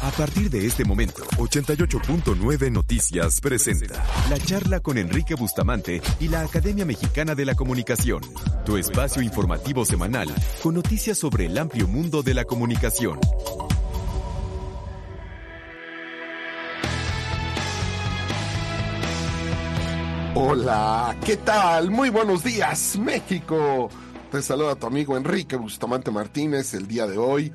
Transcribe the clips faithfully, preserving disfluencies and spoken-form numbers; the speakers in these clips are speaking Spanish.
A partir de este momento, ochenta y ocho punto nueve Noticias presenta la charla con Enrique Bustamante y la Academia Mexicana de la Comunicación, tu espacio informativo semanal con noticias sobre el amplio mundo de la comunicación. Hola, ¿qué tal? Muy buenos días, México. Te saluda tu amigo Enrique Bustamante Martínez el día de hoy.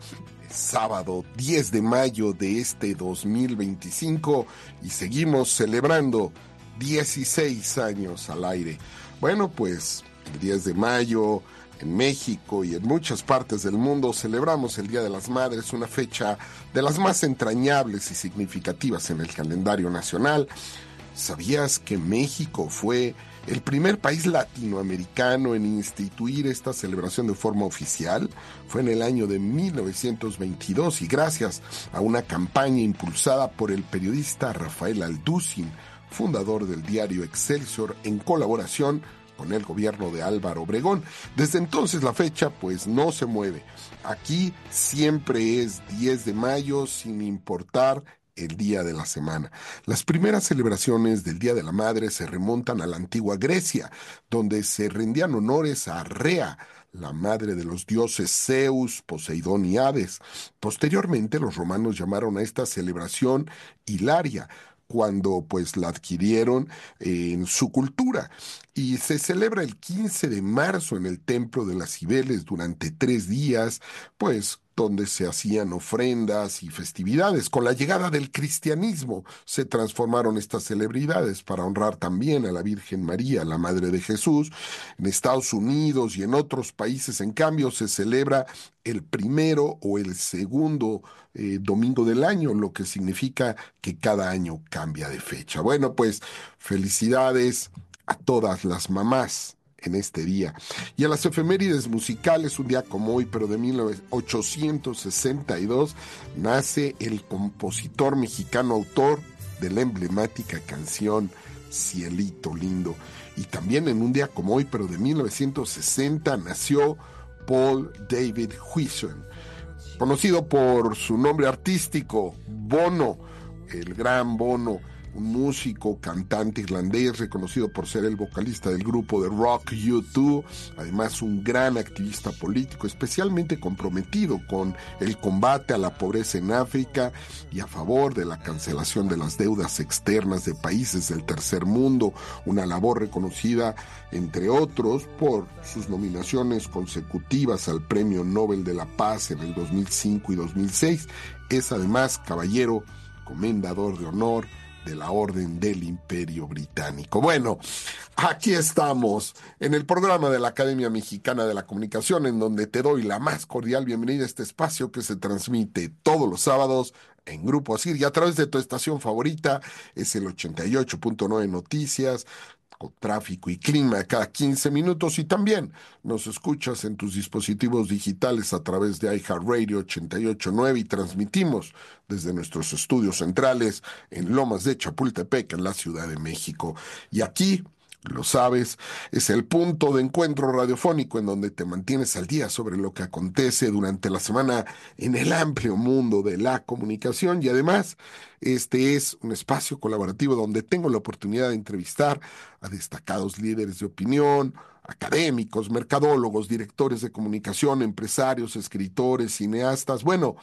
Sábado diez de mayo de este dos mil veinticinco y seguimos celebrando dieciséis años al aire. Bueno, pues el diez de mayo en México y en muchas partes del mundo celebramos el Día de las Madres, una fecha de las más entrañables y significativas en el calendario nacional. ¿Sabías que México fue el primer país latinoamericano en instituir esta celebración de forma oficial? Fue en el año de mil novecientos veintidós y gracias a una campaña impulsada por el periodista Rafael Alducin, fundador del diario Excelsior, en colaboración con el gobierno de Álvaro Obregón. Desde entonces la fecha pues no se mueve. Aquí siempre es diez de mayo sin importar el día de la semana. Las primeras celebraciones del Día de la Madre se remontan a la antigua Grecia, donde se rendían honores a Rea, la madre de los dioses Zeus, Poseidón y Hades. Posteriormente, los romanos llamaron a esta celebración Hilaria, cuando pues la adquirieron eh, en su cultura. Y se celebra el quince de marzo en el Templo de las Cibeles durante tres días, pues donde se hacían ofrendas y festividades. Con la llegada del cristianismo se transformaron estas celebridades para honrar también a la Virgen María, la Madre de Jesús. En Estados Unidos y en otros países, en cambio, se celebra el primero o el segundo eh, domingo del año, lo que significa que cada año cambia de fecha. Bueno, pues felicidades a todas las mamás en este día. Y a las efemérides musicales, un día como hoy, pero de mil ochocientos sesenta y dos, nace el compositor mexicano autor de la emblemática canción Cielito Lindo. Y también en un día como hoy, pero de mil novecientos sesenta, nació Paul David Hewson, conocido por su nombre artístico, Bono, el gran Bono, un músico, cantante irlandés reconocido por ser el vocalista del grupo de rock U dos, además un gran activista político, especialmente comprometido con el combate a la pobreza en África y a favor de la cancelación de las deudas externas de países del tercer mundo, una labor reconocida, entre otros, por sus nominaciones consecutivas al Premio Nobel de la Paz en el dos mil cinco y dos mil seis. Es además caballero, comendador de honor de la Orden del Imperio Británico. Bueno, aquí estamos en el programa de la Academia Mexicana de la Comunicación, en donde te doy la más cordial bienvenida a este espacio que se transmite todos los sábados en Grupo Asir y a través de tu estación favorita, es el ochenta y ocho punto nueve Noticias, con tráfico y clima cada quince minutos, y también nos escuchas en tus dispositivos digitales a través de iHeartRadio ochenta y ocho punto nueve y transmitimos desde nuestros estudios centrales en Lomas de Chapultepec, en la Ciudad de México. Y aquí, lo sabes, es el punto de encuentro radiofónico en donde te mantienes al día sobre lo que acontece durante la semana en el amplio mundo de la comunicación. Y además, este es un espacio colaborativo donde tengo la oportunidad de entrevistar a destacados líderes de opinión, académicos, mercadólogos, directores de comunicación, empresarios, escritores, cineastas, bueno,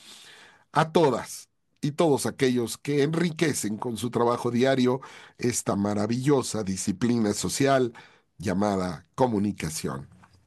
a todas y todos aquellos que enriquecen con su trabajo diario esta maravillosa disciplina social llamada comunicación.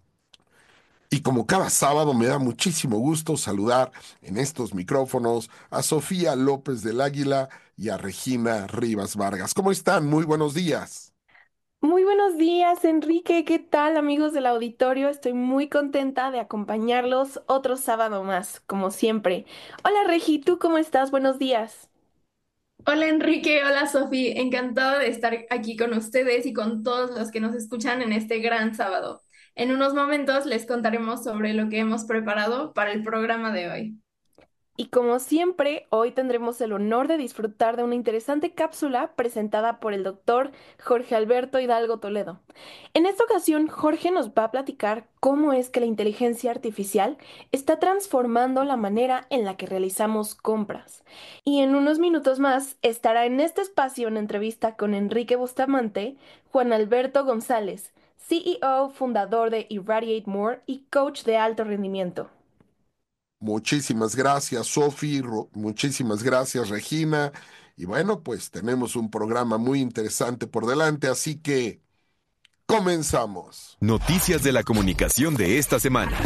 Y como cada sábado me da muchísimo gusto saludar en estos micrófonos a Sofía López del Águila y a Regina Rivas Vargas. ¿Cómo están? Muy buenos días. Muy buenos días, Enrique. ¿Qué tal, amigos del auditorio? Estoy muy contenta de acompañarlos otro sábado más, como siempre. Hola, Regi, ¿tú cómo estás? Buenos días. Hola Enrique, hola Sofi, encantada de estar aquí con ustedes y con todos los que nos escuchan en este gran sábado. En unos momentos les contaremos sobre lo que hemos preparado para el programa de hoy. Y como siempre, hoy tendremos el honor de disfrutar de una interesante cápsula presentada por el doctor Jorge Alberto Hidalgo Toledo. En esta ocasión, Jorge nos va a platicar cómo es que la inteligencia artificial está transformando la manera en la que realizamos compras. Y en unos minutos más estará en este espacio una entrevista con Enrique Bustamante, Juan Alberto González, C E O, fundador de Irradiate More y coach de alto rendimiento. Muchísimas gracias, Sofi. Ro- Muchísimas gracias, Regina. Y bueno, pues tenemos un programa muy interesante por delante, así que comenzamos. Noticias de la comunicación de esta semana.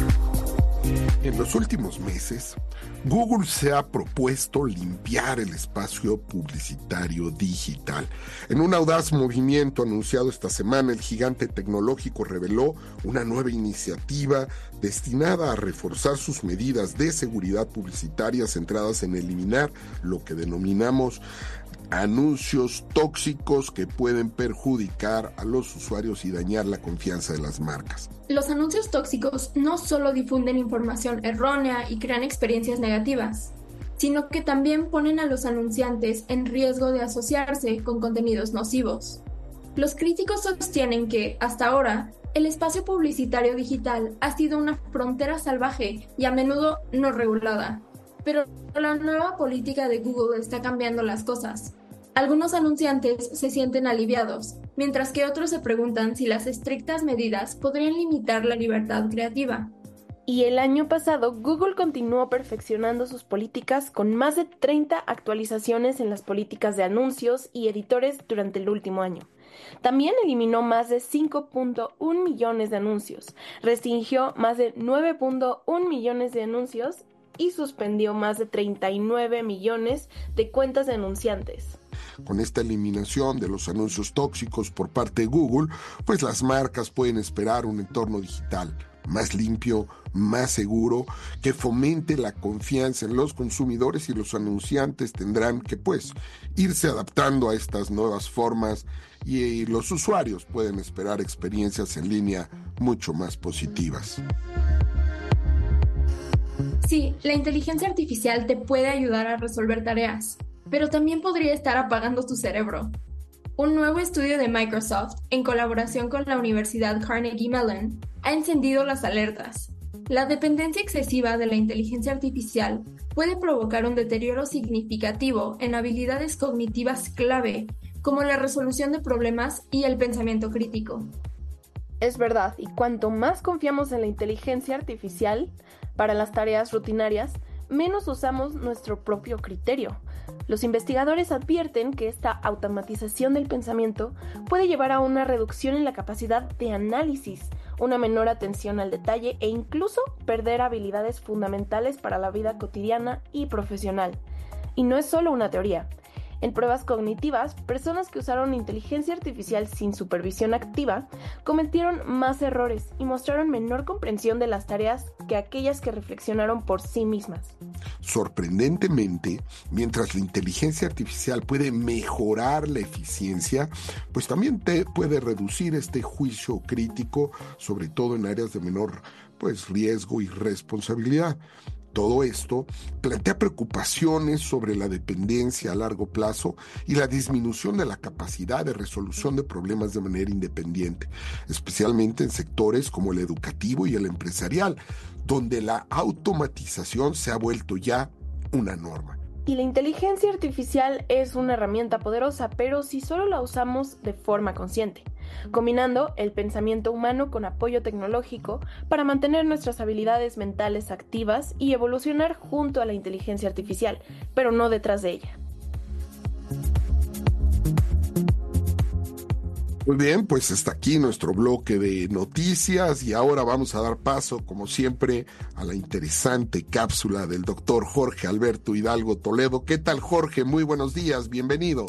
En los últimos meses, Google se ha propuesto limpiar el espacio publicitario digital. En un audaz movimiento anunciado esta semana, el gigante tecnológico reveló una nueva iniciativa destinada a reforzar sus medidas de seguridad publicitaria centradas en eliminar lo que denominamos anuncios tóxicos que pueden perjudicar a los usuarios y dañar la confianza de las marcas. Los anuncios tóxicos no solo difunden información errónea y crean experiencias negativas, sino que también ponen a los anunciantes en riesgo de asociarse con contenidos nocivos. Los críticos sostienen que, hasta ahora, el espacio publicitario digital ha sido una frontera salvaje y a menudo no regulada. Pero la nueva política de Google está cambiando las cosas. Algunos anunciantes se sienten aliviados, mientras que otros se preguntan si las estrictas medidas podrían limitar la libertad creativa. Y el año pasado, Google continuó perfeccionando sus políticas con más de treinta actualizaciones en las políticas de anuncios y editores durante el último año. También eliminó más de cinco punto uno millones de anuncios, restringió más de nueve punto uno millones de anuncios y suspendió más de treinta y nueve millones de cuentas de anunciantes. Con esta eliminación de los anuncios tóxicos por parte de Google, pues las marcas pueden esperar un entorno digital más limpio, más seguro, que fomente la confianza en los consumidores, y los anunciantes tendrán que pues irse adaptando a estas nuevas formas, y los usuarios pueden esperar experiencias en línea mucho más positivas. Sí, la inteligencia artificial te puede ayudar a resolver tareas, pero también podría estar apagando tu cerebro. Un nuevo estudio de Microsoft, en colaboración con la Universidad Carnegie Mellon, ha encendido las alertas. La dependencia excesiva de la inteligencia artificial puede provocar un deterioro significativo en habilidades cognitivas clave, como la resolución de problemas y el pensamiento crítico. Es verdad, y cuanto más confiamos en la inteligencia artificial para las tareas rutinarias, menos usamos nuestro propio criterio. Los investigadores advierten que esta automatización del pensamiento puede llevar a una reducción en la capacidad de análisis, una menor atención al detalle e incluso perder habilidades fundamentales para la vida cotidiana y profesional. Y no es solo una teoría. En pruebas cognitivas, personas que usaron inteligencia artificial sin supervisión activa cometieron más errores y mostraron menor comprensión de las tareas que aquellas que reflexionaron por sí mismas. Sorprendentemente, mientras la inteligencia artificial puede mejorar la eficiencia, pues también te puede reducir este juicio crítico, sobre todo en áreas de menor pues, riesgo y responsabilidad. Todo esto plantea preocupaciones sobre la dependencia a largo plazo y la disminución de la capacidad de resolución de problemas de manera independiente, especialmente en sectores como el educativo y el empresarial, donde la automatización se ha vuelto ya una norma. Y la inteligencia artificial es una herramienta poderosa, pero si solo la usamos de forma consciente, combinando el pensamiento humano con apoyo tecnológico para mantener nuestras habilidades mentales activas y evolucionar junto a la inteligencia artificial, pero no detrás de ella. Muy bien, pues hasta aquí nuestro bloque de noticias y ahora vamos a dar paso, como siempre, a la interesante cápsula del doctor Jorge Alberto Hidalgo Toledo. ¿Qué tal, Jorge? Muy buenos días, bienvenido.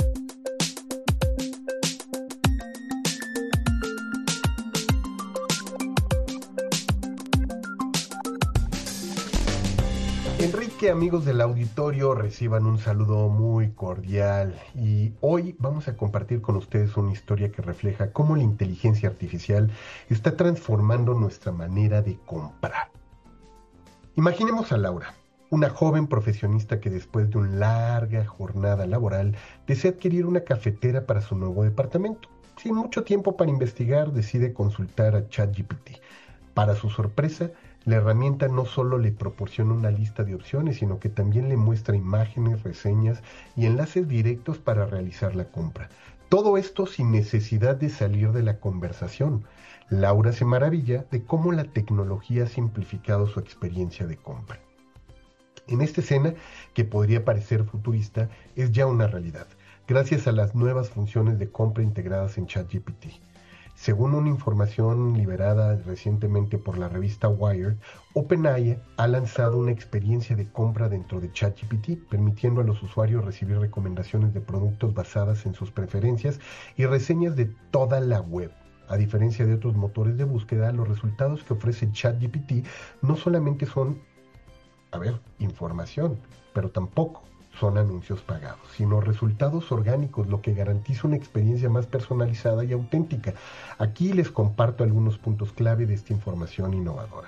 Enrique, amigos del auditorio, reciban un saludo muy cordial y hoy vamos a compartir con ustedes una historia que refleja cómo la inteligencia artificial está transformando nuestra manera de comprar. Imaginemos a Laura, Una joven profesionista que después de una larga jornada laboral desea adquirir una cafetera para su nuevo departamento. Sin mucho tiempo para investigar, decide consultar a ChatGPT. Para su sorpresa, la herramienta no solo le proporciona una lista de opciones, sino que también le muestra imágenes, reseñas y enlaces directos para realizar la compra. Todo esto sin necesidad de salir de la conversación. Laura se maravilla de cómo la tecnología ha simplificado su experiencia de compra. En esta escena, que podría parecer futurista, es ya una realidad, gracias a las nuevas funciones de compra integradas en ChatGPT. Según una información liberada recientemente por la revista Wired, OpenAI ha lanzado una experiencia de compra dentro de ChatGPT, permitiendo a los usuarios recibir recomendaciones de productos basadas en sus preferencias y reseñas de toda la web. A diferencia de otros motores de búsqueda, los resultados que ofrece ChatGPT no solamente son, a ver, información, pero tampoco son anuncios pagados, sino resultados orgánicos, lo que garantiza una experiencia más personalizada y auténtica. Aquí les comparto algunos puntos clave de esta información innovadora.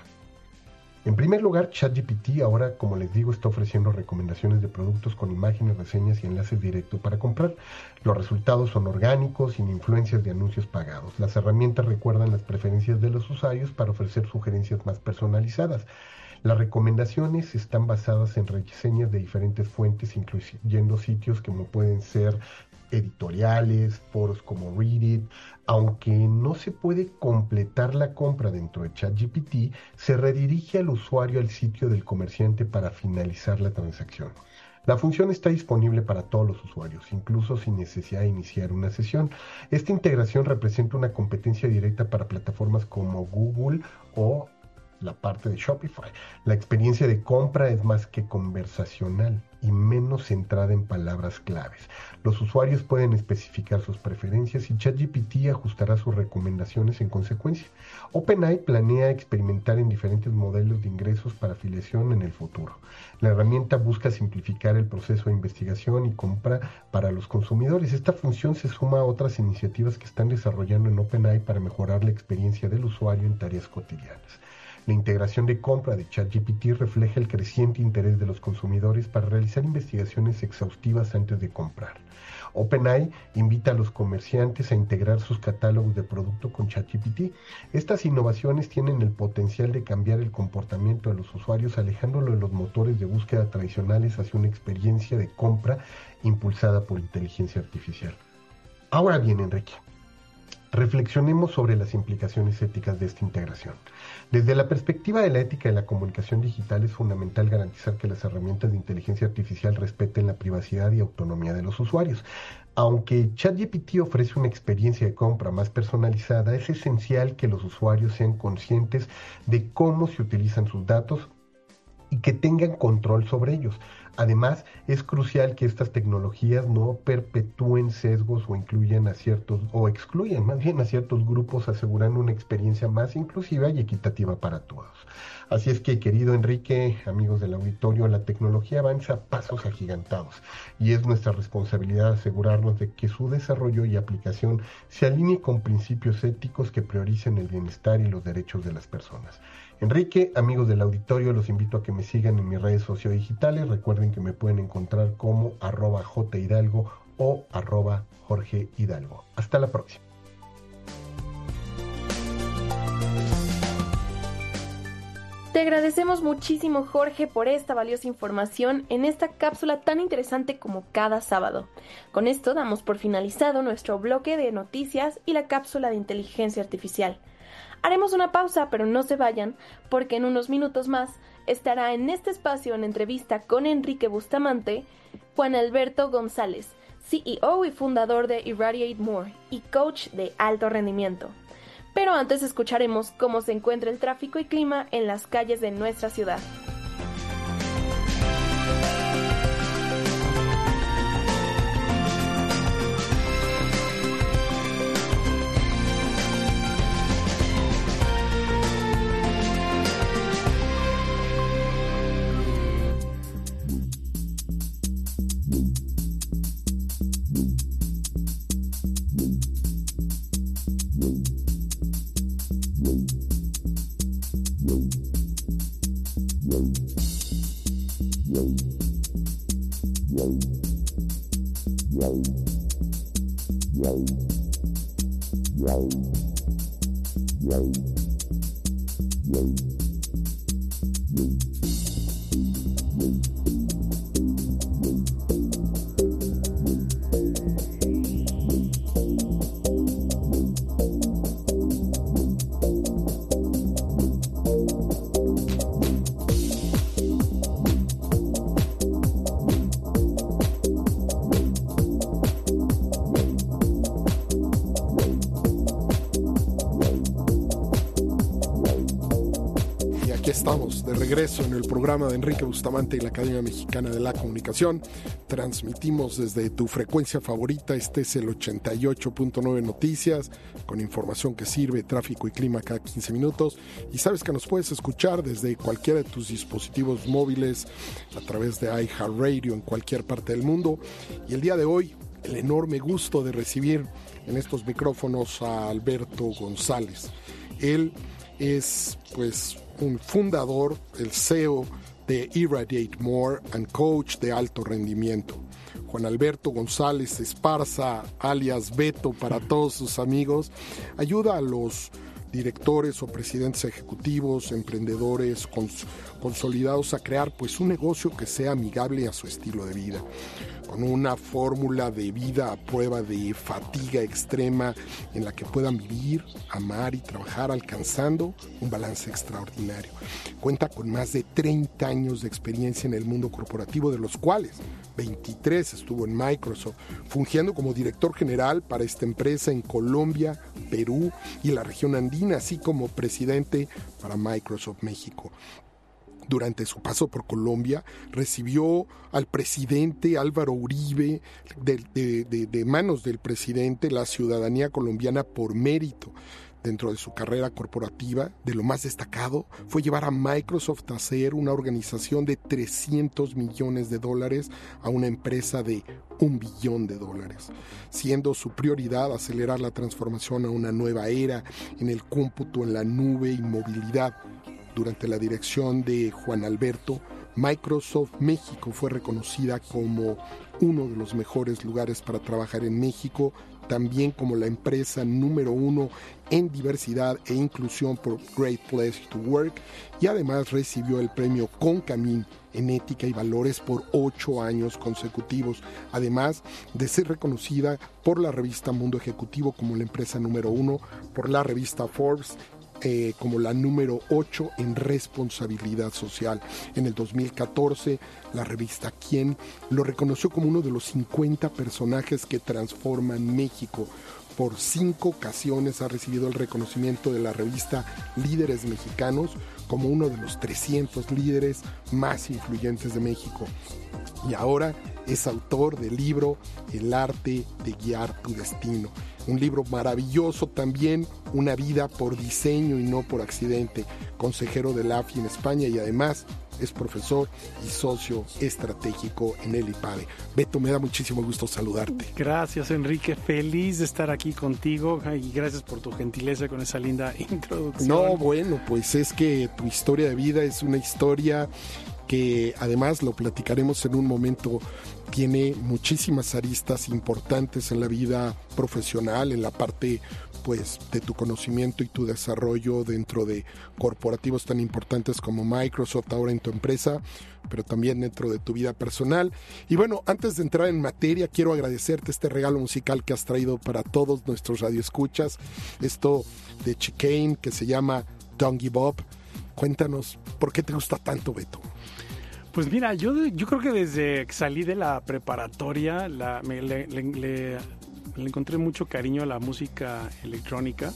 En primer lugar, ChatGPT ahora, como les digo, está ofreciendo recomendaciones de productos con imágenes, reseñas y enlaces directos para comprar. Los resultados son orgánicos, sin influencias de anuncios pagados. Las herramientas recuerdan las preferencias de los usuarios para ofrecer sugerencias más personalizadas. Las recomendaciones están basadas en reseñas de diferentes fuentes, incluyendo sitios como pueden ser editoriales, foros como Reddit. Aunque no se puede completar la compra dentro de ChatGPT, se redirige al usuario al sitio del comerciante para finalizar la transacción. La función está disponible para todos los usuarios, incluso sin necesidad de iniciar una sesión. Esta integración representa una competencia directa para plataformas como Google o la parte de Shopify. La experiencia de compra es más que conversacional y menos centrada en palabras claves. Los usuarios pueden especificar sus preferencias y ChatGPT ajustará sus recomendaciones en consecuencia. OpenAI planea experimentar en diferentes modelos de ingresos para afiliación en el futuro. La herramienta busca simplificar el proceso de investigación y compra para los consumidores. Esta función se suma a otras iniciativas que están desarrollando en OpenAI para mejorar la experiencia del usuario en tareas cotidianas. La integración de compra de ChatGPT refleja el creciente interés de los consumidores para realizar investigaciones exhaustivas antes de comprar. OpenAI invita a los comerciantes a integrar sus catálogos de producto con ChatGPT. Estas innovaciones tienen el potencial de cambiar el comportamiento de los usuarios, alejándolo de los motores de búsqueda tradicionales hacia una experiencia de compra impulsada por inteligencia artificial. Ahora bien, Enrique, reflexionemos sobre las implicaciones éticas de esta integración. Desde la perspectiva de la ética de la comunicación digital, es fundamental garantizar que las herramientas de inteligencia artificial respeten la privacidad y autonomía de los usuarios. Aunque ChatGPT ofrece una experiencia de compra más personalizada, es esencial que los usuarios sean conscientes de cómo se utilizan sus datos y que tengan control sobre ellos. Además, es crucial que estas tecnologías no perpetúen sesgos o incluyan a ciertos, o excluyan más bien a ciertos grupos, asegurando una experiencia más inclusiva y equitativa para todos. Así es que, querido Enrique, amigos del auditorio, la tecnología avanza a pasos agigantados y es nuestra responsabilidad asegurarnos de que su desarrollo y aplicación se alinee con principios éticos que prioricen el bienestar y los derechos de las personas. Enrique, amigos del auditorio, los invito a que me sigan en mis redes sociodigitales. Recuerden que me pueden encontrar como arroba jhidalgo o arroba Jorge Hidalgo. Hasta la próxima. Te agradecemos muchísimo, Jorge, por esta valiosa información en esta cápsula tan interesante como cada sábado. Con esto damos por finalizado nuestro bloque de noticias y la cápsula de inteligencia artificial. Haremos una pausa, pero no se vayan, porque en unos minutos más estará en este espacio en entrevista con Enrique Bustamante, Juan Alberto González, C E O y fundador de Irradiate More y coach de alto rendimiento. Pero antes escucharemos cómo se encuentra el tráfico y clima en las calles de nuestra ciudad. Whoa. Estamos de regreso en el programa de Enrique Bustamante y la Academia Mexicana de la Comunicación. Transmitimos desde tu frecuencia favorita. Este es el ochenta y ocho punto nueve Noticias, con información que sirve, tráfico y clima cada quince minutos. Y sabes que nos puedes escuchar desde cualquiera de tus dispositivos móviles a través de iHeartRadio en cualquier parte del mundo. Y el día de hoy, el enorme gusto de recibir en estos micrófonos a Alberto González. Él es, pues, un fundador, el C E O de Irradiate More and coach de alto rendimiento. Juan Alberto González Esparza, alias Beto para todos sus amigos, ayuda a los directores o presidentes ejecutivos, emprendedores cons- consolidados a crear pues un negocio que sea amigable a su estilo de vida, con una fórmula de vida a prueba de fatiga extrema en la que puedan vivir, amar y trabajar alcanzando un balance extraordinario. Cuenta con más de treinta años de experiencia en el mundo corporativo, de los cuales veintitrés estuvo en Microsoft, fungiendo como director general para esta empresa en Colombia, Perú y la región andina, así como presidente para Microsoft México. Durante su paso por Colombia, recibió al presidente Álvaro Uribe, de, de, de, de manos del presidente, la ciudadanía colombiana por mérito. Dentro de su carrera corporativa, de lo más destacado fue llevar a Microsoft a ser una organización de trescientos millones de dólares a una empresa de un billón de dólares, siendo su prioridad acelerar la transformación a una nueva era en el cómputo en la nube y movilidad. Durante la dirección de Juan Alberto, Microsoft México fue reconocida como uno de los mejores lugares para trabajar en México, también como la empresa número uno en diversidad e inclusión por Great Place to Work, y además recibió el premio Concamín en ética y valores por ocho años consecutivos, además de ser reconocida por la revista Mundo Ejecutivo como la empresa número uno, por la revista Forbes Eh, como la número ocho en responsabilidad social. En el dos mil catorce, la revista Quién lo reconoció como uno de los cincuenta personajes que transforman México. Por cinco ocasiones ha recibido el reconocimiento de la revista Líderes Mexicanos como uno de los trescientos líderes más influyentes de México. Y ahora es autor del libro El arte de guiar tu destino. Un libro maravilloso también, Una vida por diseño y no por accidente. Consejero del A F I en España y además es profesor y socio estratégico en el IPADE. Beto, me da muchísimo gusto saludarte. Gracias, Enrique. Feliz de estar aquí contigo y gracias por tu gentileza con esa linda introducción. No, bueno, pues es que tu historia de vida es una historia que además lo platicaremos en un momento, tiene muchísimas aristas importantes en la vida profesional, en la parte pues de tu conocimiento y tu desarrollo dentro de corporativos tan importantes como Microsoft, ahora en tu empresa, pero también dentro de tu vida personal. Y bueno, antes de entrar en materia, quiero agradecerte este regalo musical que has traído para todos nuestros radioescuchas, esto de Chicane que se llama Don't Give Up. Cuéntanos, ¿por qué te gusta tanto, Beto? Pues mira, yo, yo creo que desde que salí de la preparatoria la, me, le, le, le, le encontré mucho cariño a la música electrónica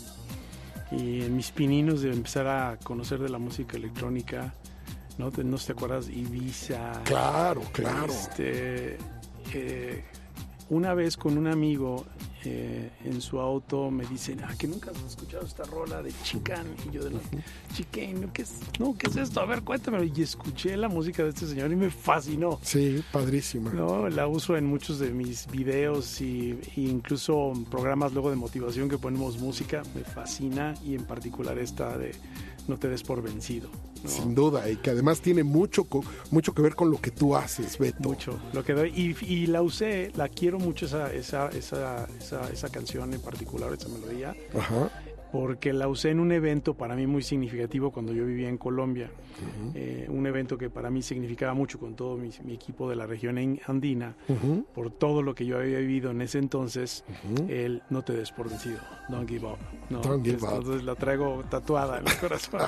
y en mis pininos de empezar a conocer de la música electrónica, ¿no? ¿No te acuerdas? Ibiza. Claro, claro. Este, eh, una vez con un amigo eh, en su auto me dicen, ah, que nunca has escuchado esta rola de Chicane. Y yo de la, Chicane, ¿qué es? No, ¿qué es esto? A ver, cuéntame. Y escuché la música de este señor y me fascinó. Sí, padrísima. No, la uso en muchos de mis videos y, y incluso programas luego de motivación que ponemos música. Me fascina, y en particular esta de No te des por vencido, ¿no? Sin duda, y que además tiene mucho, mucho que ver con lo que tú haces, Beto. Mucho, lo que doy. Y, y la usé, la quiero mucho esa, esa, esa, esa, esa canción en particular, esa melodía. Ajá. Porque la usé en un evento para mí muy significativo cuando yo vivía en Colombia. Uh-huh. Eh, un evento que para mí significaba mucho con todo mi, mi equipo de la región andina, Uh-huh. por todo lo que yo había vivido en ese entonces. Uh-huh. El no te des por vencido, don't give up. No, Don't give Entonces, up. Entonces la traigo tatuada en el corazón.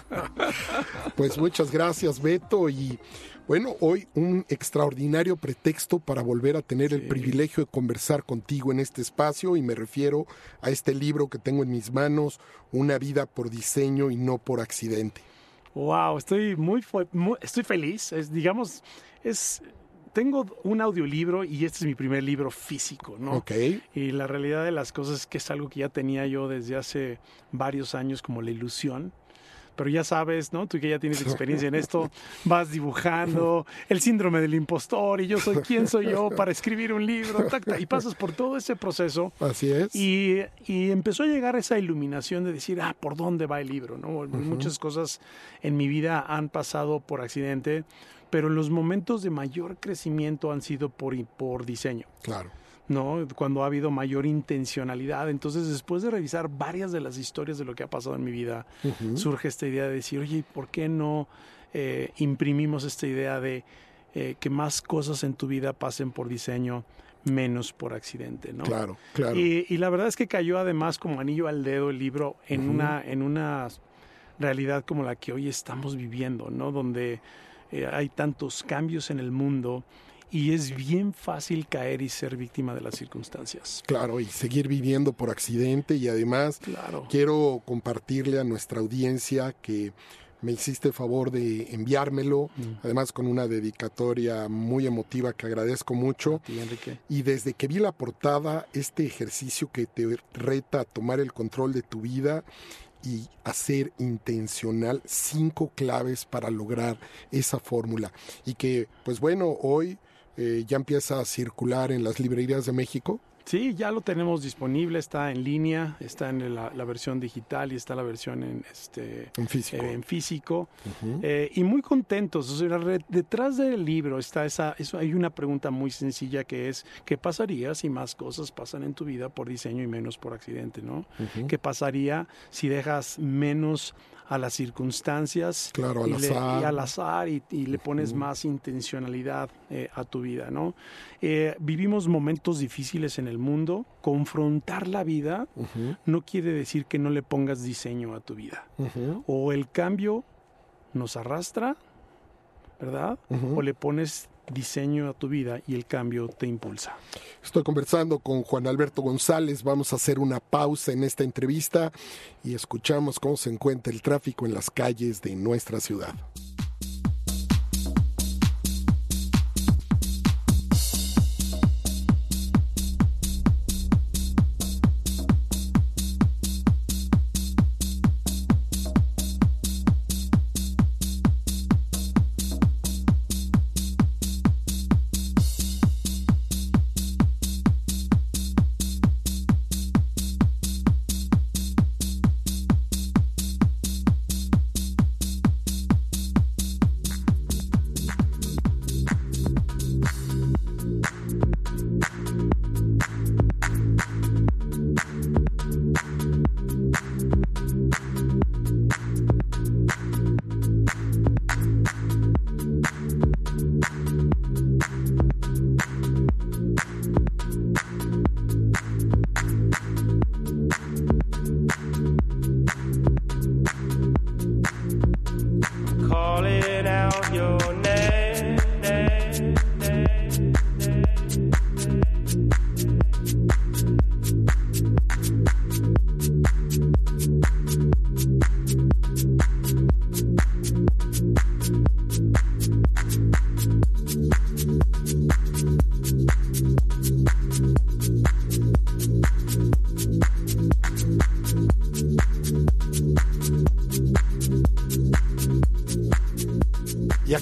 Pues muchas gracias, Beto, y bueno, hoy un extraordinario pretexto para volver a tener el Sí. privilegio de conversar contigo en este espacio, y me refiero a este libro que tengo en mis manos, Una vida por diseño y no por accidente. Wow, estoy muy, fu- muy- estoy feliz. Es, digamos, es tengo un audiolibro y este es mi primer libro físico, ¿no? Ok. Y la realidad de las cosas es que es algo que ya tenía yo desde hace varios años, como la ilusión. Pero ya sabes, ¿no? Tú que ya tienes experiencia en esto, vas dibujando el síndrome del impostor y yo soy, ¿quién soy yo para escribir un libro? Tac, tac, y pasas por todo ese proceso. Así es. Y, y empezó a llegar esa iluminación de decir, ah, ¿por dónde va el libro? ¿No? Muchas cosas en mi vida han pasado por accidente, pero los momentos de mayor crecimiento han sido por, por diseño, Claro. ¿no? Cuando ha habido mayor intencionalidad. Entonces, después de revisar varias de las historias de lo que ha pasado en mi vida, Ujú. surge esta idea de decir, oye, ¿por qué no eh, imprimimos esta idea de eh, que más cosas en tu vida pasen por diseño, menos por accidente, ¿no? Claro, claro. Y, y la verdad es que cayó además como anillo al dedo el libro en, Ujú. una, en una realidad como la que hoy estamos viviendo, ¿no? Donde eh, hay tantos cambios en el mundo y es bien fácil caer y ser víctima de las circunstancias. Claro, y seguir viviendo por accidente, y además Claro. quiero compartirle a nuestra audiencia que me hiciste favor de enviármelo, Mm. además con una dedicatoria muy emotiva que agradezco mucho. Sí, Enrique. Y desde que vi la portada, este ejercicio que te reta a tomar el control de tu vida y hacer intencional cinco claves para lograr esa fórmula. Y que, pues bueno, hoy eh, ya empieza a circular en las librerías de México. Sí, ya lo tenemos disponible, está en línea, está en la, la versión digital y está la versión en este En físico. eh, en físico. Ujú. Eh, y muy contentos. O sea, re- detrás del libro está esa, eso, hay una pregunta muy sencilla que es, ¿qué pasaría si más cosas pasan en tu vida por diseño y menos por accidente, ¿no? Ujú. ¿Qué pasaría si dejas menos a las circunstancias Claro, al y, le- azar. y al azar y, y le pones Ujú. más intencionalidad eh, a tu vida, ¿no? Eh, vivimos momentos difíciles en el mundo. Confrontar la vida Ujú. no quiere decir que no le pongas diseño a tu vida. Ujú. O el cambio nos arrastra, ¿verdad? Ujú. O le pones diseño a tu vida y el cambio te impulsa. Estoy conversando con Juan Alberto González. Vamos a hacer una pausa en esta entrevista y escuchamos cómo se encuentra el tráfico en las calles de nuestra ciudad.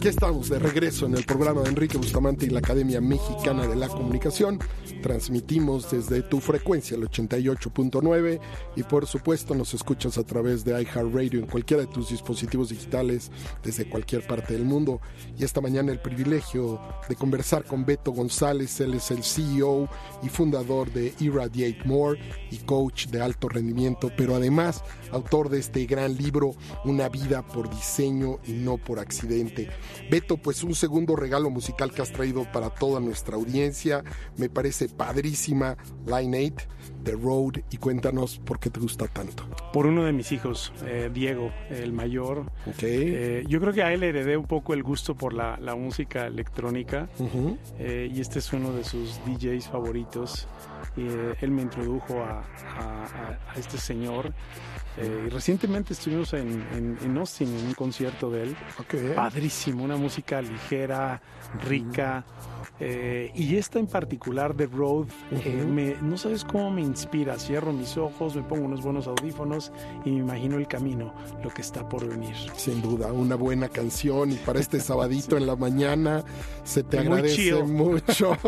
Aquí estamos de regreso en el programa de Enrique Bustamante y la Academia Mexicana de la Comunicación. Transmitimos desde tu frecuencia, el ochenta y ocho punto nueve, y por supuesto nos escuchas a través de iHeartRadio en cualquiera de tus dispositivos digitales desde cualquier parte del mundo. Y esta mañana el privilegio de conversar con Beto González. Él es el C E O y fundador de Irradiate More y coach de alto rendimiento, pero además autor de este gran libro, Una vida por diseño y no por accidente. Beto, pues un segundo regalo musical que has traído para toda nuestra audiencia. Me parece padrísima, Line ocho, The Road, y cuéntanos por qué te gusta tanto. Por uno de mis hijos, eh, Diego, el mayor. Okay. Eh, yo creo que a él le heredé un poco el gusto por la, la música electrónica, uh-huh. eh, y este es uno de sus D Js favoritos. Eh, él me introdujo a, a, a este señor. Eh, y recientemente estuvimos en, en, en Austin en un concierto de él. Okay. Padrísimo, una música ligera, rica. Eh, y esta en particular, The Road, uh-huh. eh, me, no sabes cómo me inspira. Cierro mis ojos, me pongo unos buenos audífonos y me imagino el camino, lo que está por venir. Sin duda, una buena canción, y para este sabadito sí. en la mañana se te Muy agradece chill. mucho,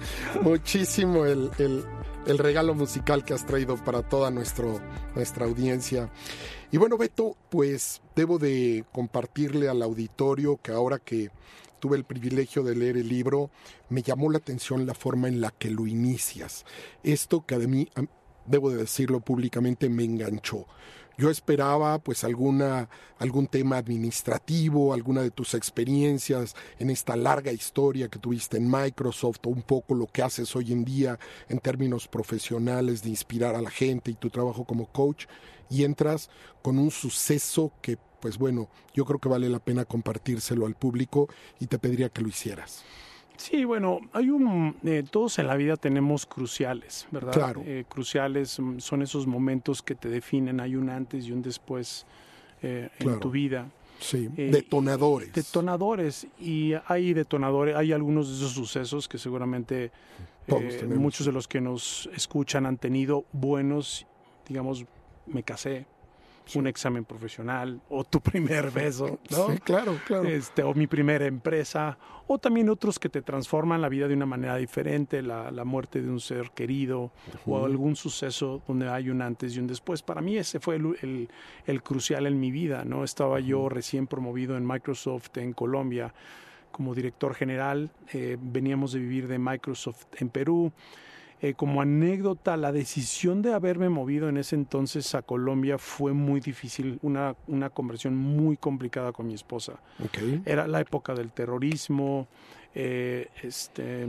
muchísimo el, el, el regalo musical que has traído para toda nuestro, nuestra audiencia. Y bueno, Beto, pues debo de compartirle al auditorio que ahora que tuve el privilegio de leer el libro, me llamó la atención la forma en la que lo inicias. Esto que de mí, debo de decirlo públicamente, me enganchó. Yo esperaba pues alguna, algún tema administrativo, alguna de tus experiencias en esta larga historia que tuviste en Microsoft, o un poco lo que haces hoy en día en términos profesionales de inspirar a la gente y tu trabajo como coach, y entras con un suceso que pues bueno, yo creo que vale la pena compartírselo al público y te pediría que lo hicieras. Sí, bueno, hay un eh, todos en la vida tenemos cruciales, ¿verdad? Claro. Eh, cruciales son esos momentos que te definen, hay un antes y un después eh, claro. en tu vida. Sí, eh, detonadores. Detonadores, y hay detonadores, hay algunos de esos sucesos que seguramente eh, muchos de los que nos escuchan han tenido buenos, digamos, me casé. Sí. Un examen profesional, o tu primer beso, ¿no? Sí, claro, claro. Este, o mi primera empresa, o también otros que te transforman la vida de una manera diferente, la, la muerte de un ser querido, uh-huh. o algún suceso donde hay un antes y un después. Para mí ese fue el, el, el crucial en mi vida, ¿no? Estaba uh-huh. yo recién promovido en Microsoft en Colombia como director general, eh, veníamos de vivir de Microsoft en Perú. Eh, como anécdota, la decisión de haberme movido en ese entonces a Colombia fue muy difícil, una, una conversión muy complicada con mi esposa. Okay. Era la época del terrorismo, eh, este,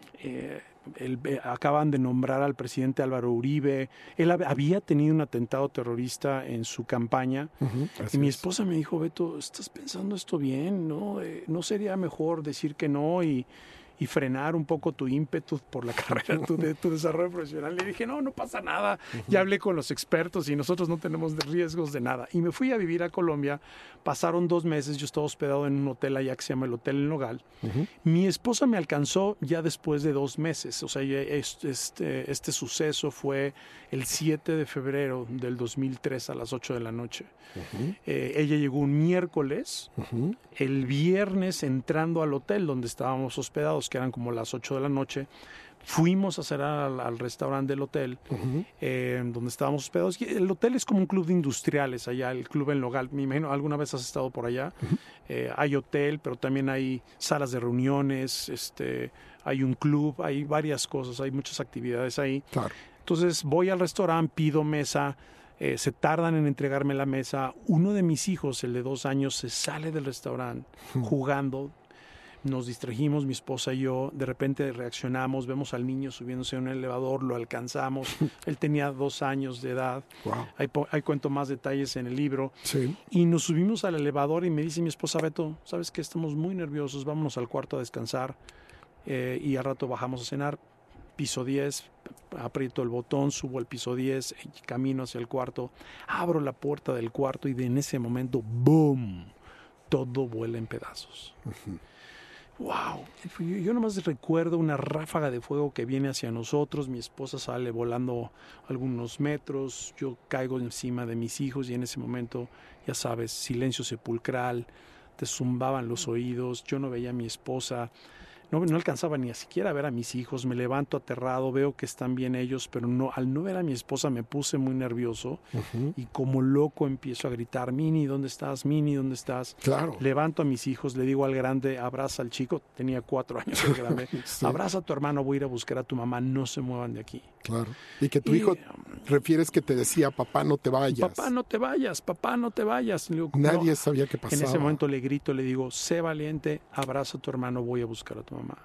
eh, el, eh, acaban de nombrar al presidente Álvaro Uribe, él hab, había tenido un atentado terrorista en su campaña, uh-huh, y mi esposa me dijo, Beto, ¿estás pensando esto bien? ¿No, eh, ¿no sería mejor decir que no y... y frenar un poco tu ímpetu por la carrera, tu, de, tu desarrollo profesional? Le dije, no, no pasa nada. Uh-huh. Ya hablé con los expertos y nosotros no tenemos riesgos de nada. Y me fui a vivir a Colombia. Pasaron dos meses. Yo estaba hospedado en un hotel allá que se llama el Hotel El Nogal. Uh-huh. Mi esposa me alcanzó ya después de dos meses. O sea, este, este, este suceso fue el siete de febrero del dos mil tres a las ocho de la noche. Uh-huh. Eh, ella llegó un miércoles. Uh-huh. El viernes, entrando al hotel donde estábamos hospedados, que eran como las ocho de la noche, fuimos a cenar al, al restaurante del hotel, uh-huh. eh, donde estábamos hospedados. El hotel es como un club de industriales allá, el Club El Nogal. Me imagino, ¿alguna vez has estado por allá? Uh-huh. Eh, hay hotel, pero también hay salas de reuniones, este, hay un club, hay varias cosas, hay muchas actividades ahí. Claro. Entonces voy al restaurante, pido mesa, eh, se tardan en entregarme la mesa. Uno de mis hijos, el de dos años, se sale del restaurante uh-huh. jugando. Nos distrajimos, mi esposa y yo, de repente reaccionamos, vemos al niño subiéndose a un elevador, lo alcanzamos, él tenía dos años de edad, wow. ahí, ahí cuento más detalles en el libro, sí. y nos subimos al elevador y me dice mi esposa, Beto, ¿sabes qué? Estamos muy nerviosos, vámonos al cuarto a descansar, eh, y al rato bajamos a cenar. Piso diez, aprieto el botón, subo al piso diez, camino hacia el cuarto, abro la puerta del cuarto y de en ese momento, ¡boom!, todo vuela en pedazos. Uh-huh. ¡Wow! Yo nomás recuerdo una ráfaga de fuego que viene hacia nosotros, mi esposa sale volando algunos metros, yo caigo encima de mis hijos y en ese momento, ya sabes, silencio sepulcral, te zumbaban los oídos, yo no veía a mi esposa, no, no alcanzaba ni a siquiera a ver a mis hijos, me levanto aterrado, veo que están bien ellos, pero no, al no ver a mi esposa me puse muy nervioso uh-huh. y como loco empiezo a gritar, Mini, ¿dónde estás? Mini, ¿dónde estás? Claro. Levanto a mis hijos, le digo al grande, abraza al chico, tenía cuatro años el grande, sí. abraza a tu hermano, voy a ir a buscar a tu mamá, no se muevan de aquí. Claro. Y que tu y, hijo, refieres que te decía, papá, no te vayas. Papá, no te vayas, papá, no te vayas. Le digo, Nadie no. sabía qué pasaba. En ese momento le grito, le digo, sé valiente, abraza a tu hermano, voy a buscar a tu mamá.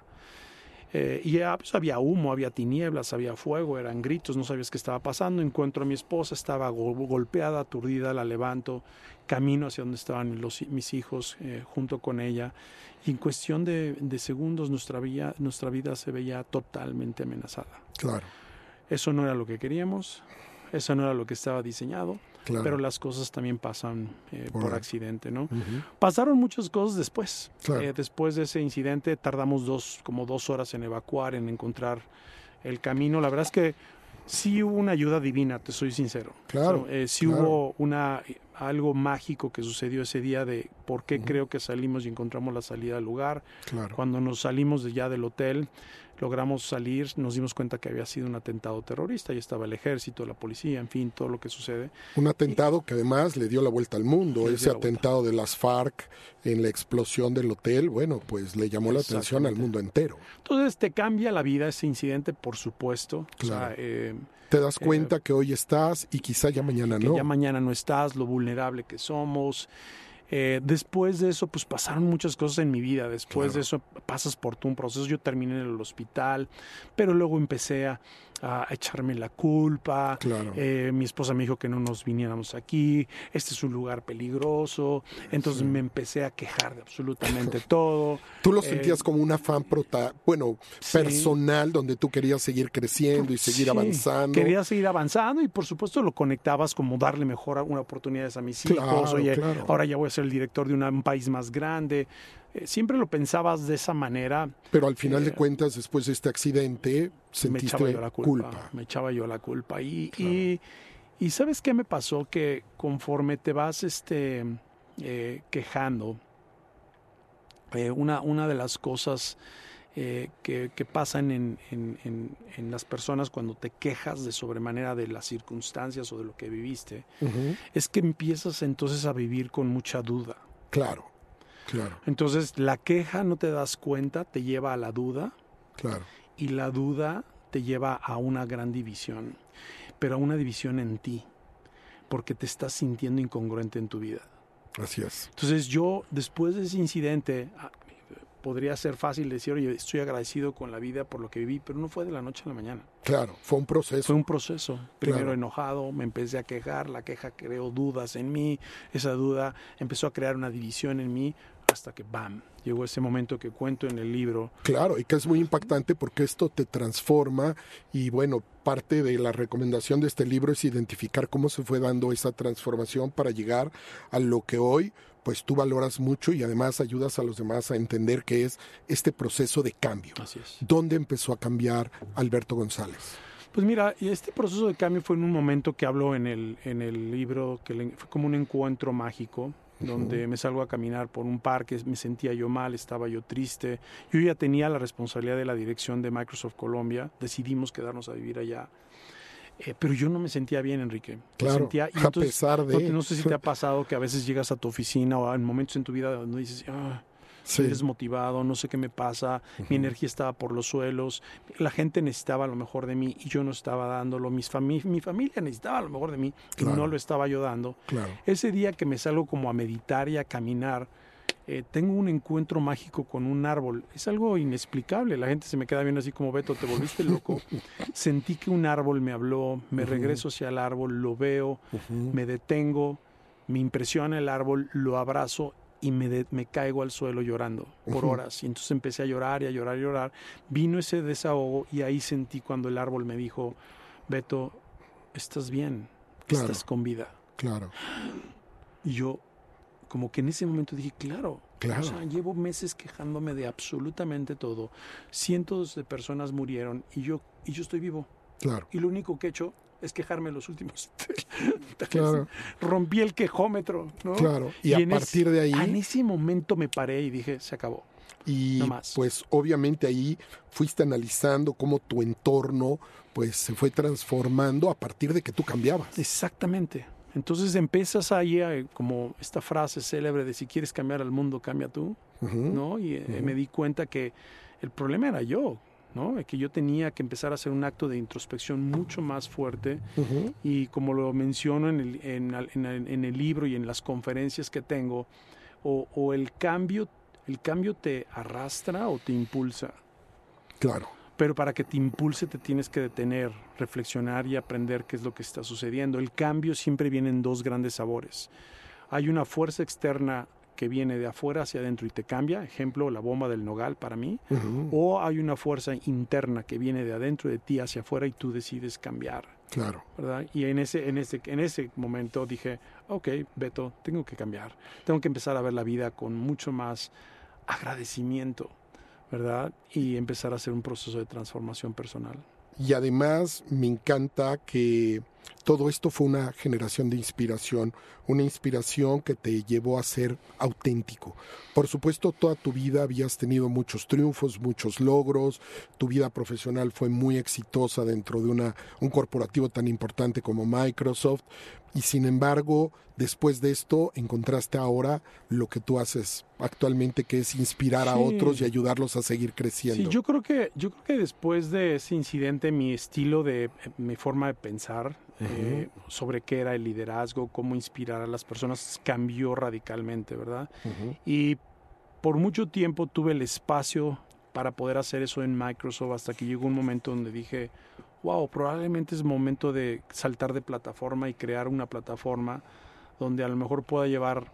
Eh, y ya, pues, había humo, había tinieblas, había fuego, eran gritos, no sabías qué estaba pasando. Encuentro a mi esposa, estaba go- golpeada, aturdida, la levanto, camino hacia donde estaban los, mis hijos eh, junto con ella. Y en cuestión de, de segundos nuestra vida, nuestra vida se veía totalmente amenazada. Claro. Eso no era lo que queríamos, eso no era lo que estaba diseñado. Claro. Pero las cosas también pasan eh, por, por accidente, ¿no? Uh-huh. Pasaron muchas cosas después. Claro. Eh, después de ese incidente tardamos dos, como dos horas en evacuar, en encontrar el camino. La verdad es que sí hubo una ayuda divina, te soy sincero. Claro. So, eh, sí claro. hubo una, algo mágico que sucedió ese día de por qué uh-huh. creo que salimos y encontramos la salida al lugar. Claro. Cuando nos salimos de ya del hotel, logramos salir, nos dimos cuenta que había sido un atentado terrorista, y estaba el ejército, la policía, en fin, todo lo que sucede. Un atentado y, que además le dio la vuelta al mundo, ese atentado vuelta. de las FARC en la explosión del hotel, bueno, pues le llamó la atención al mundo entero. Entonces te cambia la vida ese incidente, por supuesto. Claro. O sea, eh, te das cuenta eh, que hoy estás y quizá ya mañana que no. ya mañana no estás, lo vulnerable que somos. Eh, después de eso, pues pasaron muchas cosas en mi vida. Después claro. de eso pasas por todo un proceso. Yo terminé en el hospital, pero luego empecé a, a echarme la culpa. Claro. Eh, mi esposa me dijo que no nos viniéramos aquí. Este es un lugar peligroso. Entonces sí. me empecé a quejar de absolutamente todo. Tú lo eh, sentías como un afán prota- bueno, sí. personal, donde tú querías seguir creciendo y seguir sí. avanzando. Quería seguir avanzando y por supuesto lo conectabas como darle mejor una oportunidades a mis hijos. Claro, Oye, claro. ahora ya voy a ser el director de una, un país más grande. Eh, siempre lo pensabas de esa manera. Pero al final eh, de cuentas, después de este accidente, sentiste me echaba yo la culpa, culpa. Me echaba yo la culpa. Y, claro. y, y ¿sabes qué me pasó? Que conforme te vas este, eh, quejando, eh, una, una de las cosas eh, que, que pasan en, en, en, en las personas cuando te quejas de sobremanera de las circunstancias o de lo que viviste, uh-huh. es que empiezas entonces a vivir con mucha duda. Claro, claro. Entonces la queja, no te das cuenta, te lleva a la duda. Claro. Y la duda te lleva a una gran división, pero a una división en ti, porque te estás sintiendo incongruente en tu vida. Así es. Entonces yo, después de ese incidente, podría ser fácil decir, oye, estoy agradecido con la vida por lo que viví, pero no fue de la noche a la mañana. Claro, fue un proceso. Fue un proceso. Primero claro. enojado, me empecé a quejar, la queja creó dudas en mí, esa duda empezó a crear una división en mí, hasta que ¡bam! Llegó ese momento que cuento en el libro. Claro, y que es muy impactante porque esto te transforma y bueno, parte de la recomendación de este libro es identificar cómo se fue dando esa transformación para llegar a lo que hoy pues tú valoras mucho y además ayudas a los demás a entender que es este proceso de cambio. Así es. ¿Dónde empezó a cambiar Alberto González? Pues mira, este proceso de cambio fue en un momento que hablo en el, en el libro, que fue como un encuentro mágico, donde uh-huh. me salgo a caminar por un parque, me sentía yo mal, estaba yo triste. Yo ya tenía la responsabilidad de la dirección de Microsoft Colombia, decidimos quedarnos a vivir allá. Eh, pero yo no me sentía bien, Enrique. Claro, me sentía, y a entonces, pesar de... No, no sé si te ha pasado que a veces llegas a tu oficina o en momentos en tu vida donde dices... Ah, estoy sí. desmotivado, no sé qué me pasa, uh-huh. mi energía estaba por los suelos, la gente necesitaba lo mejor de mí y yo no estaba dándolo, Mis fami- mi familia necesitaba lo mejor de mí claro. y no lo estaba yo dando. Claro. Ese día que me salgo como a meditar y a caminar, eh, tengo un encuentro mágico con un árbol, es algo inexplicable, la gente se me queda viendo así como, Beto, te volviste loco. Sentí que un árbol me habló, me uh-huh. regreso hacia el árbol, lo veo, uh-huh. me detengo, me impresiona el árbol, lo abrazo y me, de, me caigo al suelo llorando por horas. Y entonces empecé a llorar y a llorar y a llorar. Vino ese desahogo y ahí sentí cuando el árbol me dijo, Beto, estás bien, claro. estás con vida. Claro. Y yo, como que en ese momento dije, claro, claro. O sea, llevo meses quejándome de absolutamente todo. Cientos de personas murieron y yo, y yo estoy vivo. Claro. Y lo único que he hecho es quejarme los últimos. Claro. Rompí el quejómetro, ¿no? Claro. Y, y a en partir ese, de ahí. En ese momento me paré y dije, se acabó. Y no más. Pues obviamente ahí fuiste analizando cómo tu entorno pues se fue transformando a partir de que tú cambiabas. Exactamente. Entonces empiezas ahí a, como esta frase célebre de si quieres cambiar al mundo, cambia tú, uh-huh. ¿no? Y uh-huh. eh, me di cuenta que el problema era yo, ¿no? Que yo tenía que empezar a hacer un acto de introspección mucho más fuerte uh-huh. y como lo menciono en el, en, en, en el libro y en las conferencias que tengo, o, o el cambio, el cambio te arrastra o te impulsa. Claro. Pero para que te impulse te tienes que detener, reflexionar y aprender qué es lo que está sucediendo. El cambio siempre viene en dos grandes sabores. Hay una fuerza externa que viene de afuera hacia adentro y te cambia, ejemplo, la bomba del Nogal para mí, uh-huh. o hay una fuerza interna que viene de adentro de ti hacia afuera y tú decides cambiar. Claro. ¿Verdad? Y en ese, en ese, en ese momento dije, ok, Beto, tengo que cambiar. Tengo que empezar a ver la vida con mucho más agradecimiento, ¿verdad? Y empezar a hacer un proceso de transformación personal. Y además me encanta que todo esto fue una generación de inspiración, una inspiración que te llevó a ser auténtico. Por supuesto, toda tu vida habías tenido muchos triunfos, muchos logros, tu vida profesional fue muy exitosa dentro de una, un corporativo tan importante como Microsoft, y sin embargo, después de esto, encontraste ahora lo que tú haces actualmente, que es inspirar sí. a otros y ayudarlos a seguir creciendo. Sí, yo creo que, yo creo que después de ese incidente, mi estilo de, mi forma de pensar, Uh-huh. eh, sobre qué era el liderazgo, cómo inspirar a las personas, cambió radicalmente, ¿verdad? Uh-huh. Y por mucho tiempo tuve el espacio para poder hacer eso en Microsoft hasta que llegó un momento donde dije, wow, probablemente es momento de saltar de plataforma y crear una plataforma donde a lo mejor pueda llevar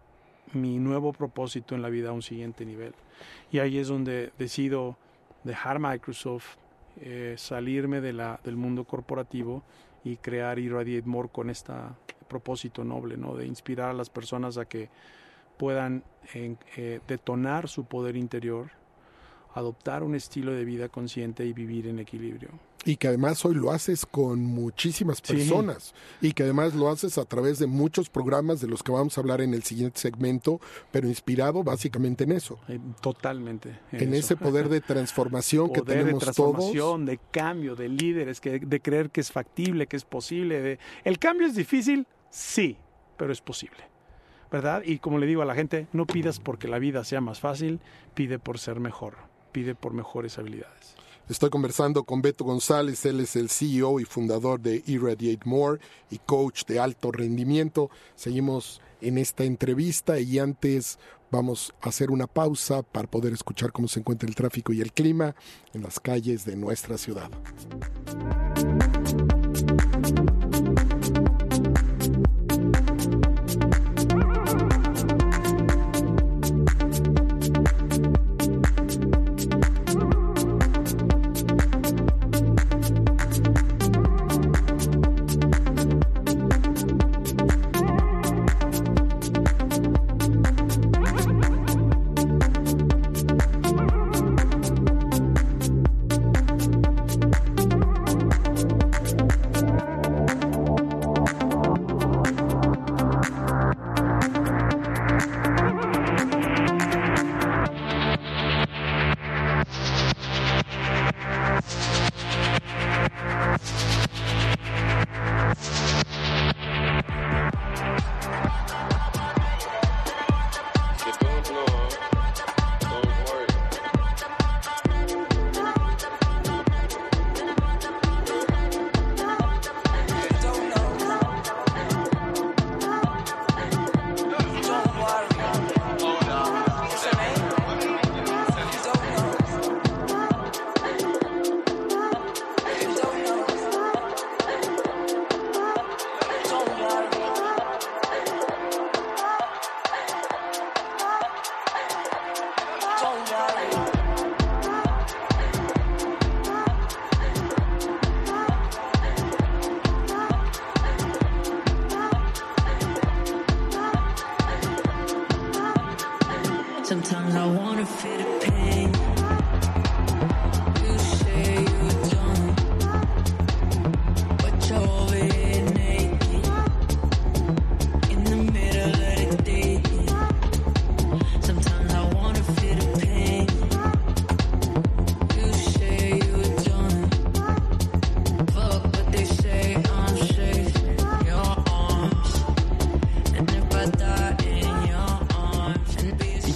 mi nuevo propósito en la vida a un siguiente nivel. Y ahí es donde decido dejar Microsoft, eh, salirme de la, del mundo corporativo y crear Irradiate More con este propósito noble, ¿no? De inspirar a las personas a que puedan eh, eh, detonar su poder interior, adoptar un estilo de vida consciente y vivir en equilibrio. Y que además hoy lo haces con muchísimas personas. Sí. Y que además lo haces a través de muchos programas de los que vamos a hablar en el siguiente segmento, pero inspirado básicamente en eso. Eh, totalmente. En, en ese poder de transformación poder que tenemos de transformación, todos. De cambio, de líderes, que, de creer que es factible, que es posible. De... ¿El cambio es difícil? Sí, pero es posible. ¿Verdad? Y como le digo a la gente, no pidas porque la vida sea más fácil, pide por ser mejor, pide por mejores habilidades. Estoy conversando con Beto González, él es el C E O y fundador de Irradiate More y coach de alto rendimiento. Seguimos en esta entrevista y antes vamos a hacer una pausa para poder escuchar cómo se encuentra el tráfico y el clima en las calles de nuestra ciudad.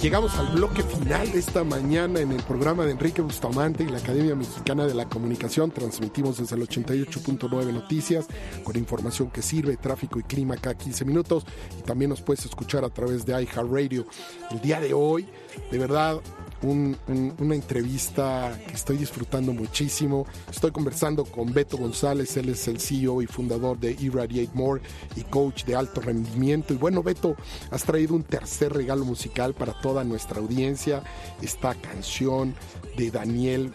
llegamos al bloque final de esta mañana en el programa de Enrique Bustamante y la Academia Mexicana de la Comunicación. Transmitimos desde el ochenta y ocho punto nueve Noticias, con información que sirve, tráfico y clima cada quince minutos. Y también nos puedes escuchar a través de iHeartRadio. El día de hoy, de verdad, un, un, una entrevista que estoy disfrutando muchísimo. Estoy conversando con Beto González, él es el C E O y fundador de Irradiate More y coach de alto rendimiento. Y bueno, Beto, has traído un tercer regalo musical para toda nuestra audiencia, esta canción de Daniel,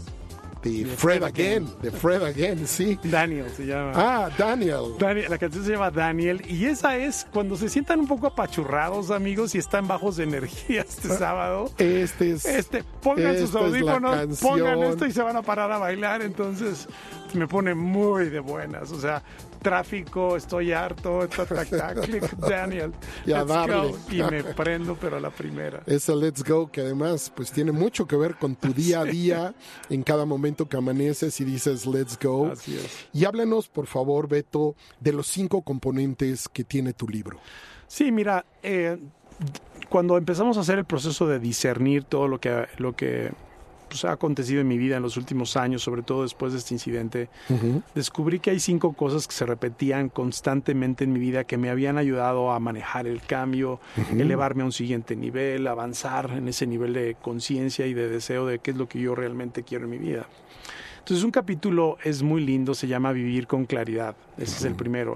de Fred Again, de Fred Again, sí. Daniel se llama. Ah, Daniel. Daniel. La canción se llama Daniel y esa es cuando se sientan un poco apachurrados, amigos, y están bajos de energía este sábado. Este es. Este, pongan sus audífonos, pongan esto y se van a parar a bailar, entonces me pone muy de buenas, o sea, tráfico, estoy harto, tac, tac, tac, click, Daniel, y a darle. Go, y me prendo, pero a la primera. Esa Let's Go, que además pues tiene mucho que ver con tu día a día, sí. En cada momento que amaneces y dices Let's Go. Así es. Y háblanos, por favor, Beto, de los cinco componentes que tiene tu libro. Sí, mira, eh, cuando empezamos a hacer el proceso de discernir todo lo que... Lo que pues, ha acontecido en mi vida en los últimos años, sobre todo después de este incidente, uh-huh. descubrí que hay cinco cosas que se repetían constantemente en mi vida que me habían ayudado a manejar el cambio, uh-huh. elevarme a un siguiente nivel, avanzar en ese nivel de conciencia y de deseo de qué es lo que yo realmente quiero en mi vida. Entonces, un capítulo es muy lindo, se llama Vivir con Claridad. Ese uh-huh. es el primero.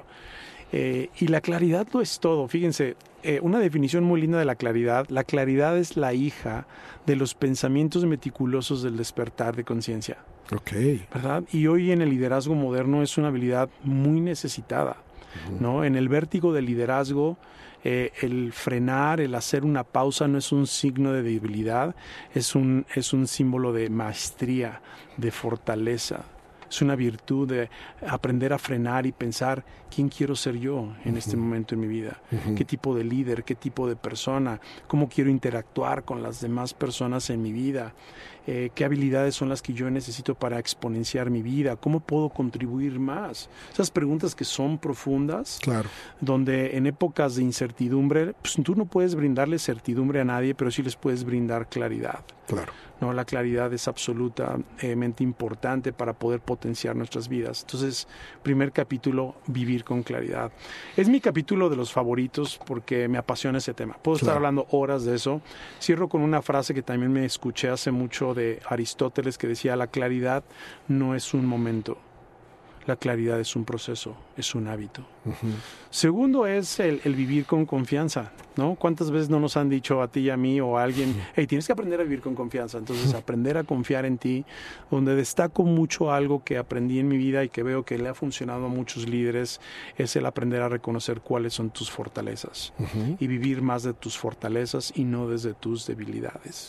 Eh, y la claridad lo es todo. Fíjense, eh, una definición muy linda de la claridad. La claridad es la hija de los pensamientos meticulosos del despertar de conciencia. Ok. ¿Verdad? Y hoy en el liderazgo moderno es una habilidad muy necesitada, uh-huh. ¿no? En el vértigo del liderazgo, eh, el frenar, el hacer una pausa no es un signo de debilidad, es un, es un símbolo de maestría, de fortaleza. Es una virtud de aprender a frenar y pensar quién quiero ser yo en uh-huh. este momento en mi vida, uh-huh. qué tipo de líder, qué tipo de persona, cómo quiero interactuar con las demás personas en mi vida, eh, qué habilidades son las que yo necesito para exponenciar mi vida, cómo puedo contribuir más. Esas preguntas que son profundas, claro. donde en épocas de incertidumbre, pues tú no puedes brindarle certidumbre a nadie, pero sí les puedes brindar claridad. Claro. No, la claridad es absolutamente importante para poder potenciar nuestras vidas. Entonces, primer capítulo, vivir con claridad. Es mi capítulo de los favoritos porque me apasiona ese tema. Puedo claro. estar hablando horas de eso. Cierro con una frase que también me escuché hace mucho de Aristóteles que decía, la claridad no es un momento. La claridad es un proceso, es un hábito. Uh-huh. Segundo es el, el vivir con confianza, ¿no? ¿Cuántas veces no nos han dicho a ti y a mí o a alguien, hey, tienes que aprender a vivir con confianza? Entonces, uh-huh. aprender a confiar en ti, donde destaco mucho algo que aprendí en mi vida y que veo que le ha funcionado a muchos líderes, es el aprender a reconocer cuáles son tus fortalezas uh-huh. y vivir más de tus fortalezas y no desde tus debilidades.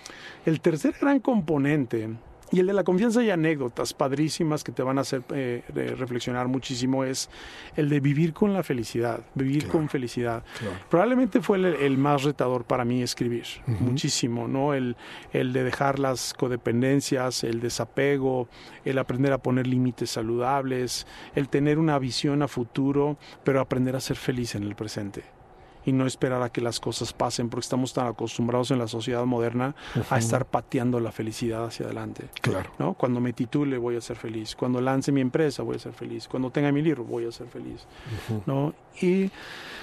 El tercer gran componente... Y el de la confianza y anécdotas padrísimas que te van a hacer eh, reflexionar muchísimo es el de vivir con la felicidad, vivir claro, con felicidad. Claro. Probablemente fue el, el más retador para mí escribir, uh-huh. muchísimo, ¿no? El, el de dejar las codependencias, el desapego, el aprender a poner límites saludables, el tener una visión a futuro, pero aprender a ser feliz en el presente. Y no esperar a que las cosas pasen, porque estamos tan acostumbrados en la sociedad moderna uh-huh. a estar pateando la felicidad hacia adelante. Claro. ¿No? Cuando me titule voy a ser feliz, cuando lance mi empresa voy a ser feliz, cuando tenga mi libro voy a ser feliz. Uh-huh. ¿No? Y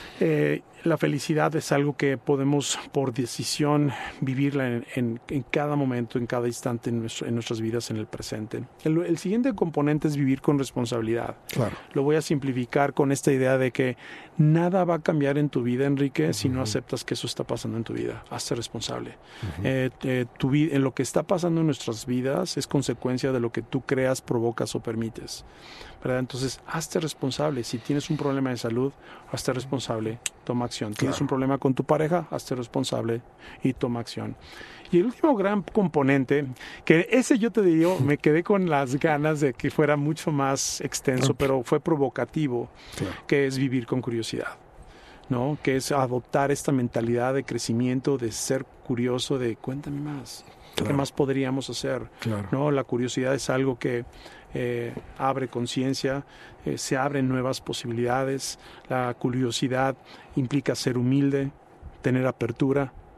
eh, la felicidad es algo que podemos por decisión vivirla en, en, en cada momento, en cada instante en, nuestro, en nuestras vidas, en el presente. El, el siguiente componente es vivir con responsabilidad. Claro. Lo voy a simplificar con esta idea de que nada va a cambiar en tu vida, Enrique, uh-huh. si no aceptas que eso está pasando en tu vida. Hazte responsable. Uh-huh. Eh, eh, tu vi- en lo que está pasando en nuestras vidas es consecuencia de lo que tú creas, provocas o permites, ¿verdad? Entonces, hazte responsable. Si tienes un problema de salud, hazte responsable, toma acción. Claro. Tienes un problema con tu pareja, hazte responsable y toma acción. Y el último gran componente, que ese yo te digo, me quedé con las ganas de que fuera mucho más extenso, okay. pero fue provocativo, claro. que es vivir con curiosidad, ¿no? Que es adoptar esta mentalidad de crecimiento, de ser curioso, de cuéntame más, claro. ¿qué más podríamos hacer? Claro. ¿No? La curiosidad es algo que eh, abre conciencia, eh, se abren nuevas posibilidades. La curiosidad implica ser humilde, tener apertura,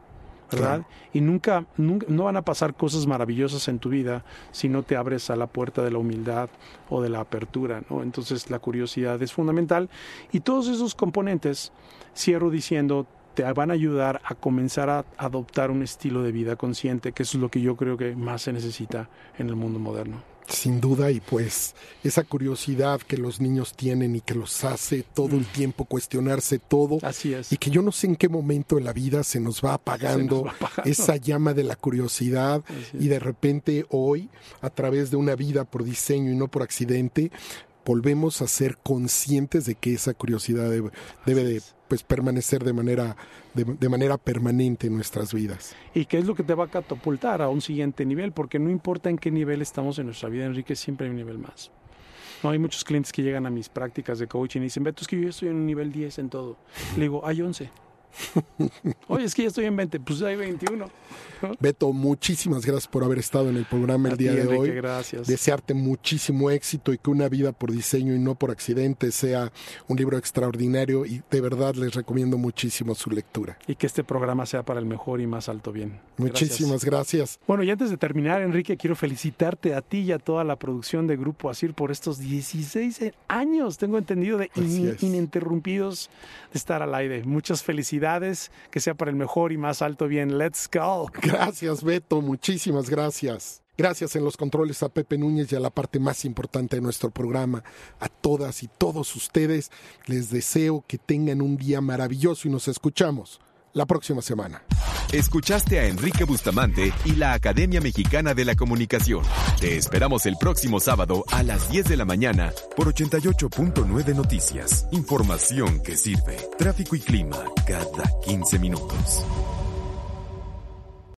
¿verdad? Claro. Y nunca, nunca, no van a pasar cosas maravillosas en tu vida si no te abres a la puerta de la humildad o de la apertura, ¿no? Entonces la curiosidad es fundamental y todos esos componentes, cierro diciendo, te van a ayudar a comenzar a adoptar un estilo de vida consciente, que eso es lo que yo creo que más se necesita en el mundo moderno. Sin duda, y pues esa curiosidad que los niños tienen y que los hace todo el tiempo cuestionarse todo. Así es. Y que yo no sé en qué momento de la vida se nos va apagando, Se nos va apagando. esa llama de la curiosidad y de repente hoy, a través de una vida por diseño y no por accidente, volvemos a ser conscientes de que esa curiosidad debe, debe de pues permanecer de manera de, de manera permanente en nuestras vidas. ¿Y qué es lo que te va a catapultar a un siguiente nivel? Porque no importa en qué nivel estamos en nuestra vida, Enrique, siempre hay un nivel más. No, hay muchos clientes que llegan a mis prácticas de coaching y dicen, Beto, es que yo estoy en un nivel diez en todo. Le digo, hay once. Oye, es que ya estoy en veinte, pues hay veintiuno. ¿No? Beto, muchísimas gracias por haber estado en el programa el A día ti, de Enrique, hoy. gracias. Desearte muchísimo éxito y que una vida por diseño y no por accidente sea un libro extraordinario y de verdad les recomiendo muchísimo su lectura. Y que este programa sea para el mejor y más alto bien. Muchísimas gracias. gracias. Bueno, y antes de terminar, Enrique, quiero felicitarte a ti y a toda la producción de Grupo Asir por estos dieciséis años, tengo entendido, de in- ininterrumpidos de estar al aire. Muchas felicidades, que sea para el mejor y más alto bien. Let's go. Gracias, Beto, muchísimas gracias. Gracias en los controles a Pepe Núñez y a la parte más importante de nuestro programa. A todas y todos ustedes les deseo que tengan un día maravilloso y nos escuchamos la próxima semana. Escuchaste a Enrique Bustamante y la Academia Mexicana de la Comunicación. Te esperamos el próximo sábado a las diez de la mañana por ochenta y ocho punto nueve Noticias. Información que sirve. Tráfico y clima cada quince minutos.